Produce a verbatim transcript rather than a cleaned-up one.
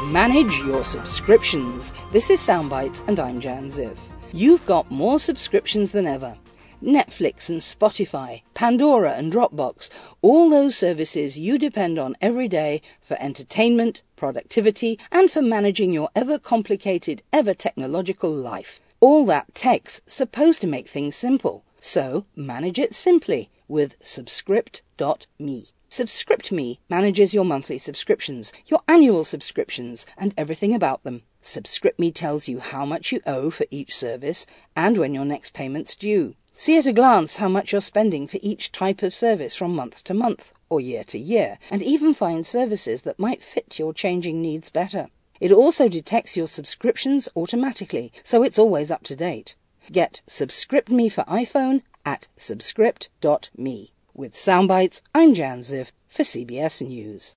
Manage your subscriptions. This is Soundbites and I'm Jan Ziv. You've got more subscriptions than ever. Netflix and Spotify, Pandora and Dropbox, all those services you depend on every day for entertainment, productivity, and for managing your ever-complicated, ever-technological life. All that tech's supposed to make things simple. So, manage it simply with Subscript dot me. Subscript dot me manages your monthly subscriptions, your annual subscriptions, and everything about them. Subscript dot me tells you how much you owe for each service and when your next payment's due. See at a glance how much you're spending for each type of service from month to month or year to year, and even find services that might fit your changing needs better. It also detects your subscriptions automatically, so it's always up to date. Get Subscript dot me for iPhone at Subscript dot me. With Soundbites, I'm Jan Ziv for C B S News.